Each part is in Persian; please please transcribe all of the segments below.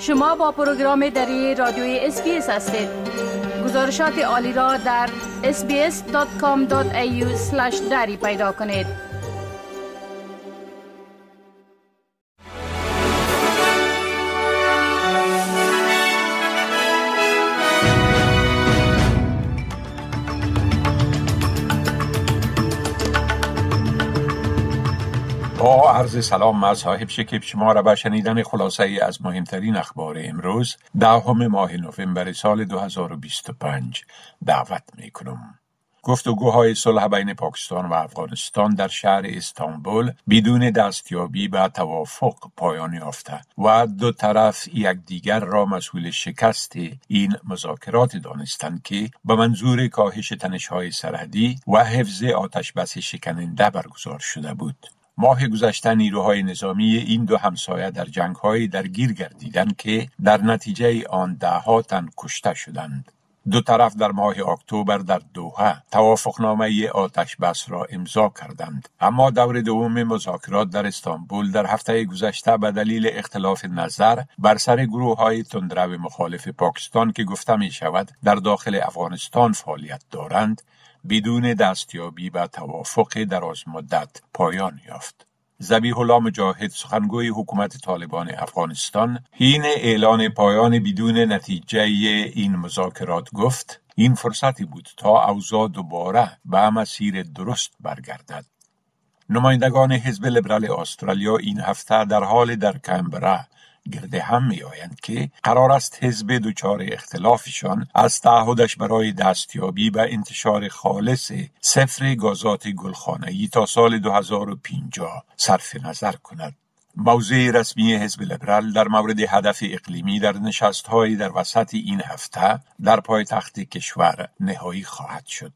شما با پروگرام دری رادیوی SBS هستید. گزارشات عالی را در sbs.com.au/dari پیدا کنید. با عرض سلام من صاحب شکیب شما را به شنیدن خلاصه ای از مهمترین اخبار امروز 10 ماه نوامبر سال 2025 دعوت می کنم. گفتگوهای صلح بین پاکستان و افغانستان در شهر استانبول بدون دستیابی به توافق پایان یافته و دو طرف یکدیگر را مسئول شکست این مذاکرات دانستند که به منظور کاهش تنش‌های سرحدی و حفظ آتشبس شکننده برگزار شده بود. ماه گذشته نیروهای نظامی این دو همسایه در جنگ‌های درگیر گردیدند که در نتیجه آن ده‌ها تن کشته شدند. دو طرف در ماه اکتبر در دوحه توافقنامه آتشبس را امضا کردند، اما دور دوم مذاکرات در استانبول در هفته گذشته به دلیل اختلاف نظر بر سر گروه‌های تندرو مخالف پاکستان که گفته می شود در داخل افغانستان فعالیت دارند بدون دستیابی به توافق دراز مدت پایان یافت. ذبیح الله مجاهد سخنگوی حکومت طالبان افغانستان حین اعلان پایان بدون نتیجه این مذاکرات گفت این فرصتی بود تا اوضاع دوباره به مسیر درست برگردد. نمایندگان حزب لیبرال استرالیا این هفته در حال در کمبرا گرد هم می آیند که قرار است حزب دچار اختلافشان از تعهدش برای دستیابی به انتشار خالص صفر گازات گلخانه‌ای تا سال 2050 صرف نظر کند. موضع رسمی حزب لیبرال در مورد هدف اقلیمی در نشست‌های در وسط این هفته در پایتخت کشور نهایی خواهد شد.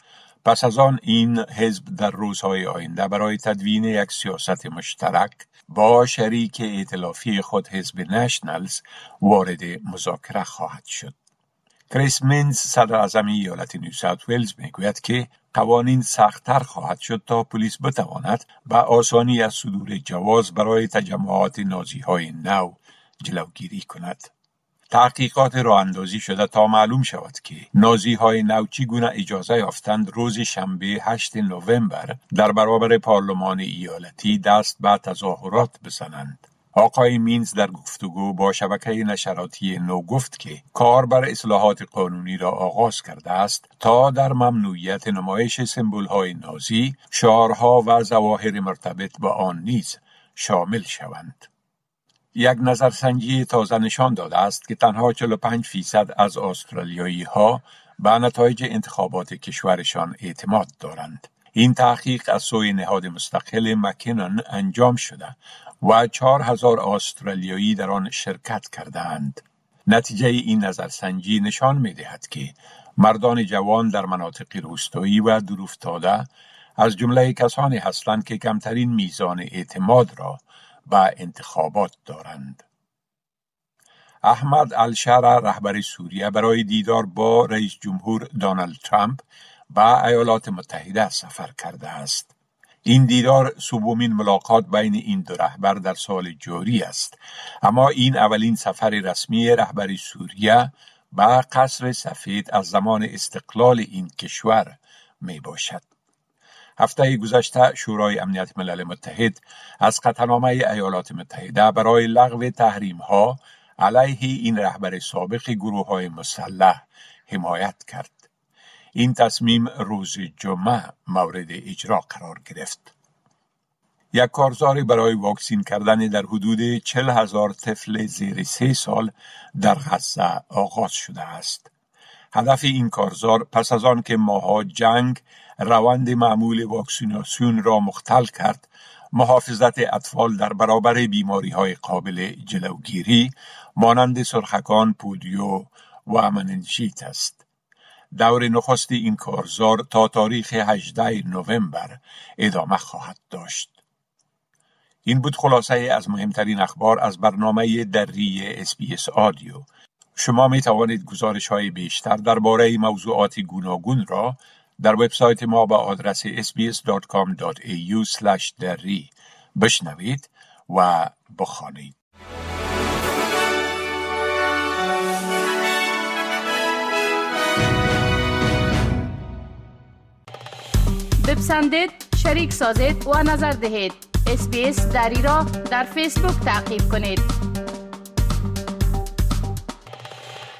پس از آن این حزب در روزهای آینده برای تدوین یک سیاست مشترک با شریک ائتلافی خود حزب نشنلز وارد مذاکره خواهد شد. کریس منز صدر اعظم ایالت نیو ساوت ولز میگوید که قوانین سخت‌تر خواهد شد تا پلیس بتواند به آسانی از صدور جواز برای تجمعات نازی‌های نو جلوگیری کند. تحقیقات راه اندازی شده تا معلوم شود که نازی‌های نو چگونه اجازه یافتند روز شنبه 8 نوامبر در برابر پارلمان ایالتی دست به تظاهرات بزنند. آقای مینز در گفتگو با شبکه نشراتی نو گفت که کار بر اصلاحات قانونی را آغاز کرده است تا در ممنوعیت نمایش سمبول‌های نازی، شعارها و ظواهر مرتبط با آن نیز شامل شوند. یک نظرسنجی تازه نشان داده است که تنها 45% از استرالیایی‌ها به نتایج انتخابات کشورشان اعتماد دارند. این تحقیق از سوی نهاد مستقل مکینن انجام شده و 4000 استرالیایی در آن شرکت کردند. نتیجه این نظرسنجی نشان می‌دهد که مردان جوان در مناطق روستایی و دورافتاده از جمله کسانی هستند که کمترین میزان اعتماد را به انتخابات دارند. احمد الشرع رهبر سوریه برای دیدار با رئیس جمهور دونالد ترامپ به ایالات متحده سفر کرده است. این دیدار سومین ملاقات بین این دو رهبر در سال جاری است، اما این اولین سفر رسمی رهبر سوریه به قصر سفید از زمان استقلال این کشور می باشد. هفته گذشته شورای امنیت ملل متحد از قطعنامه ایالات متحده برای لغو تحریم‌ها علیه این رهبر سابق گروه‌های مسلح حمایت کرد. این تصمیم روز جمعه مورد اجرا قرار گرفت. یک کارزار برای واکسین کردن در حدود 40,000 طفل زیر 3 سال در غزه آغاز شده است. هدف این کارزار پس از آن که ماها جنگ روند معمول واکسیناسیون را مختل کرد، محافظت اطفال در برابر بیماری‌های قابل جلوگیری مانند سرخکان، پولیو و مننژیت است. دور نخست این کارزار تا تاریخ 18 نوامبر ادامه خواهد داشت. این بود خلاصه از مهمترین اخبار از برنامه دری SBS آدیو. شما می توانید گزارش‌های بیشتر درباره موضوعات گوناگون را در وبسایت ما با آدرس sbs.com.au/dari بشنوید و بخوانید. بپسندید، شریک سازید و نظر دهید. اسپیس دری را در فیسبوک تعقیب کنید.